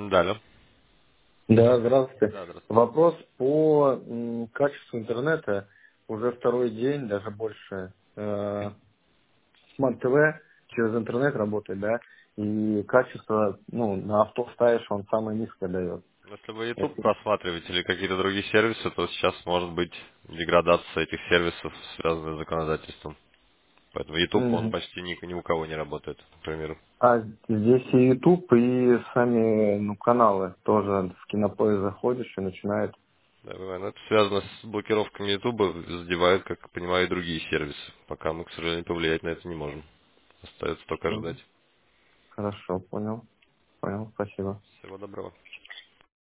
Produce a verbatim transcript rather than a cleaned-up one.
Да, алло. Да, здравствуйте. Да, здравствуйте. Вопрос по м, качеству интернета. Уже второй день, даже больше. Э, Смарт ТВ через интернет работает, да, и качество, ну, на авто ставишь, он самое низкое дает. Если вы YouTube Это- просматриваете или какие-то другие сервисы, то сейчас может быть деградация этих сервисов, связанная с законодательством. Поэтому YouTube, он Мгм. почти ни, ни у кого не работает, к примеру. А здесь и YouTube, и сами, ну, каналы тоже в Кинопоиск заходишь и начинает. Да, бывает. Но это связано с блокировками YouTube, задевает, как я понимаю, и другие сервисы. Пока мы, к сожалению, повлиять на это не можем. Остается только ждать. Мгм. Хорошо, понял. Понял, спасибо. Всего доброго.